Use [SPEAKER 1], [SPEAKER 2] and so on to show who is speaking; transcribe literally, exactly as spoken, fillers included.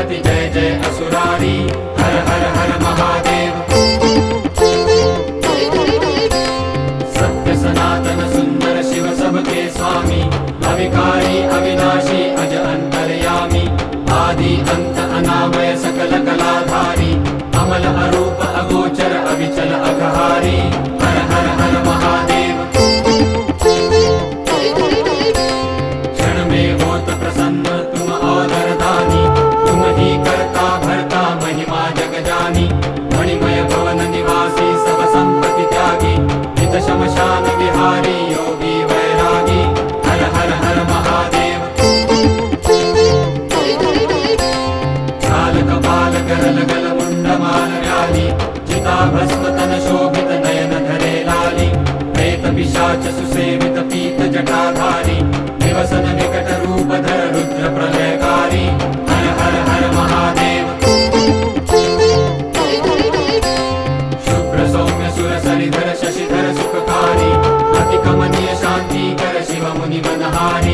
[SPEAKER 1] संपत्ति जय जय असुरारी। हर हर हर महादेव। सत्य सनातन सुंदर शिव सबके स्वामी, अविकारी अविनाशी अज अंतर्यामी, आदि अंत अनामय सकल कलाधारी, अमल अरूप अगोचर अविचल अघहारी। हर हर हर महादेव। क्षण में होत प्रसन्न तुम औदर दानी, तुम ही करता भरता महिमा जग जानी, मणिमय भवन निवासी सब संपत्ति त्यागी, हित शमशान विहारी योगी वैरागी। हर हर हर महादेव। छाल कपाल करल गल मुंड माल व्याली, चिता भस्म तन शोभित नयन धरे लाली, प्रेत पिशाच सुसेवित पीत जटाधारी, निवसन विकट रूप धर रुद्र प्रलयकारी। हर हर हर महादेव। शुभ्र सौम्य सुर सरिधर शशिधर सुखकारी, अति कमनीय शांति कर शिव मुनि मनहारी,